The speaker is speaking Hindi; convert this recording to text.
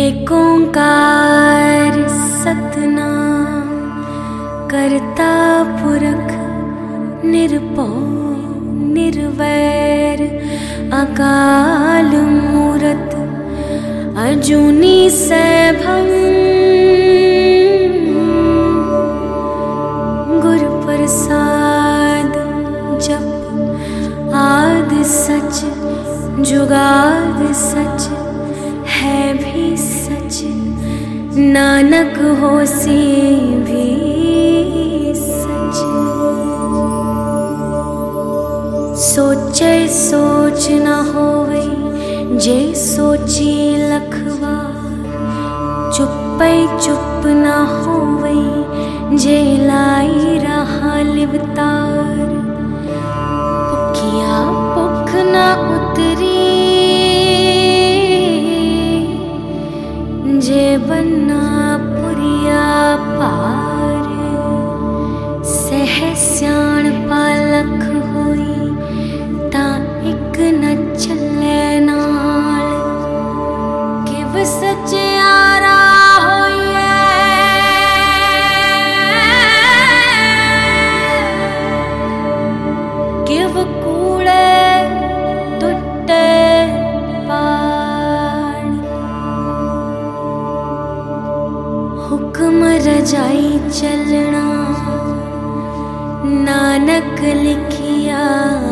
एक ओंकार सतनाम करता पुरख निरभौ निर्वैर अकाल मूरत अजूनी सैभम गुरु प्रसाद जप आद सच जुगाद सच है भी सच नानक होसी भी सच। सोचे सोच न होवे जे सोची लखवार चुप्पे चुप न होवे जे लाई रहा लिवतार भुखिया भुख न उतरी जे बन्ना पुरिया पार सह स्याण पालख होई ता एक न चले नाल किव सचियारा होइए किव कूड़े टुटे हुक्म रजाई चलना नानक लिखिया